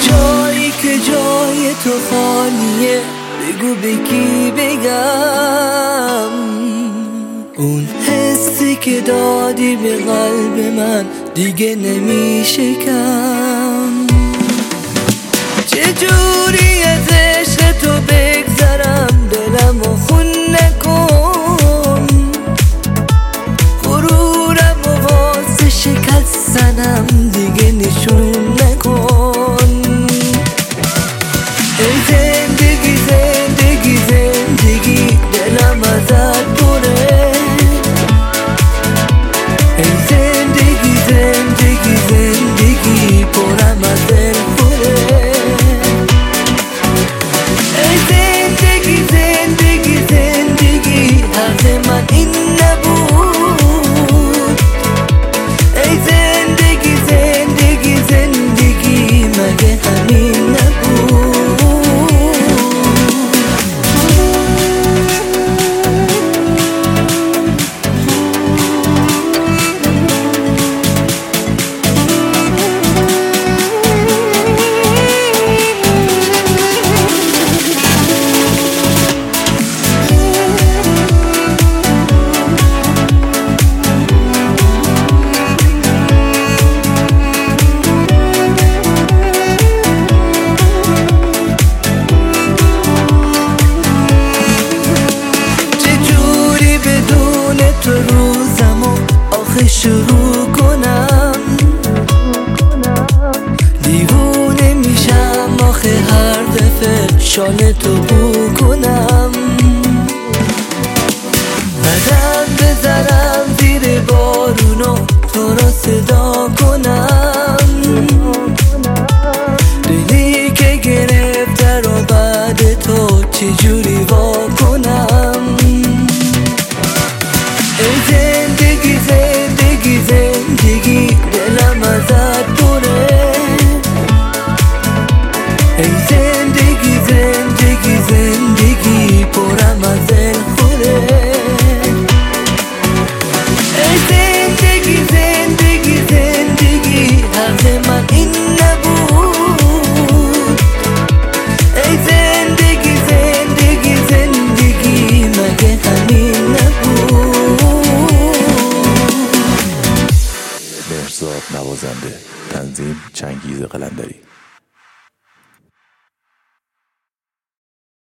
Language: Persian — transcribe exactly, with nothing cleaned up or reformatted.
جایی که جای تو خالیه بگو به کی بگم، اون حسی که دادی به قلب من دیگه نمیشه کم. چجوری از عشق تو بگذرم، دلم و خون نکن، غرورم و واسه شکستنم دیگه نشون نکن. ای زندگی زندگی زندگی دلم ازت پره، ای زندگی زندگی زندگی پرم از دل پره. ای زندگی زندگی زندگی حرف من این نبود، ای زندگی زندگی زندگی مگه همین نبود. تو روزمو آخه شروع کنم، دیوونه میشم آخه هر دفعه شال تو بو کنم. قدم بذارم زیر بارونو تو رو صدا کنم، دلی که گرفته رو بعد تو چجوری وا کنم. ای زندگی زندگی زندگی دلم ازت پره، ای زندگی زندگی زندگی پرم از دل خوره. ای زندگی زندگی زندگی حرف من این نبود، ای زندگی زندگی زندگی مگه همین نبود. مهرزاد نوازنده، تنظیم چنگیز قلندری.